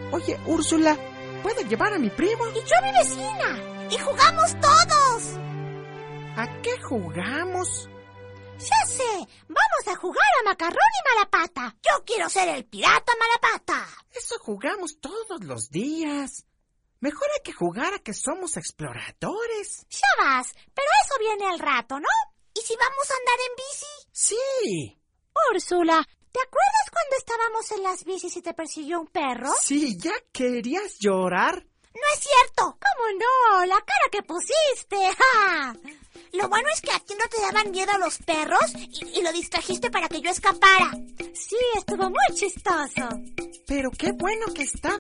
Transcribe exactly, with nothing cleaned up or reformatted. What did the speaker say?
Oye, Úrsula, ¿puedo llevar a mi primo? Y yo a mi vecina. Y jugamos todos. ¿A qué jugamos? Ya sé, vamos a jugar a Macarrón y Malapata. Yo quiero ser el pirata Malapata. Eso jugamos todos los días. Mejor hay que jugar a que somos exploradores. Ya vas, pero eso viene al rato, ¿no? ¿Y si vamos a andar en bici? Sí. Úrsula, ¿te acuerdas cuando estábamos en las bicis y te persiguió un perro? Sí, ¿ya querías llorar? No es cierto. ¿Cómo no? La cara que pusiste. ¡Ja! Lo bueno es que a ti no te daban miedo los perros y, y lo distrajiste para que yo escapara. Sí, estuvo muy chistoso. Pero qué bueno que estaba